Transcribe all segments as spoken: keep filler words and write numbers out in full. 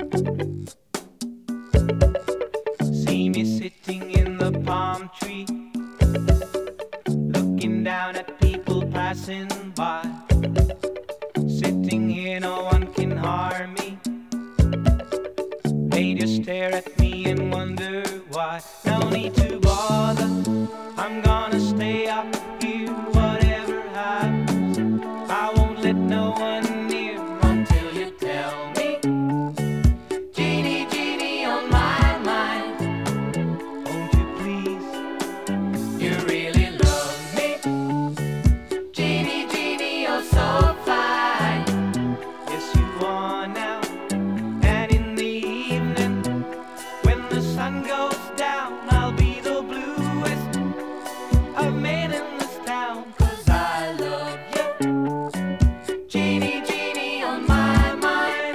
See me sitting in the palm tree, looking down at people passing by. Sitting here, no one can harm me. They just stare at me and wonder why. No need to bother, I'm gonna stay up here, whatever happens. I won't let no one near until you tell me. Genie, genie on my mind, won't you please? You really love me. Genie, genie, you're so fine. Yes, you are now. And in the evening, when the sun goes down, I'll be the bluest of men in this town. 'Cause I love you. Genie, genie on my mind.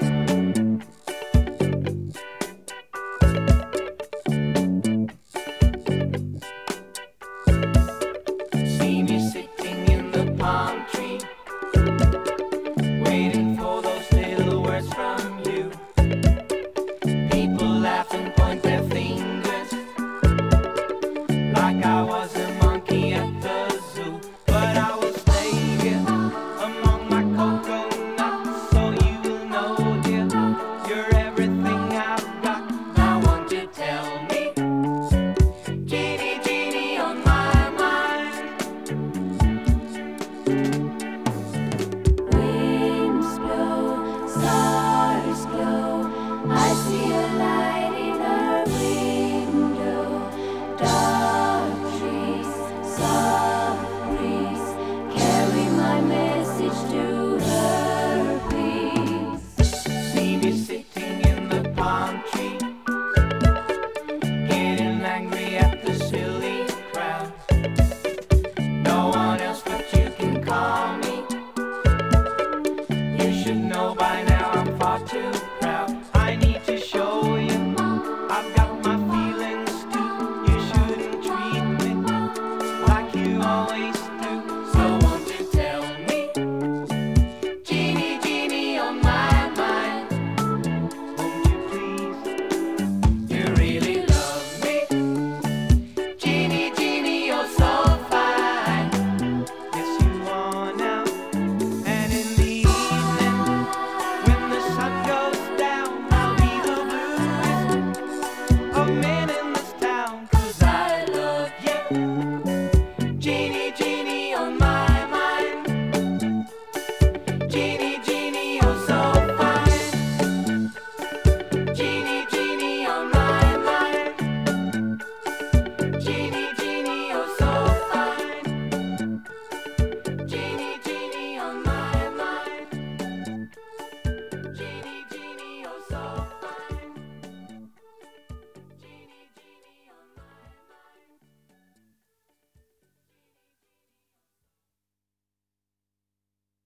See me sitting in the palm tree, waiting for those little words from you. People laugh and point their fingers like I was a monkey at the zoo. But I will stay here among my coconuts, so you will know, dear, you're everything I've got. Now won't you tell me, genie, genie on my mind. Winds blow, stars glow. I see a light in her window. Dark trees, soft breeze, carry my message to her, please. See me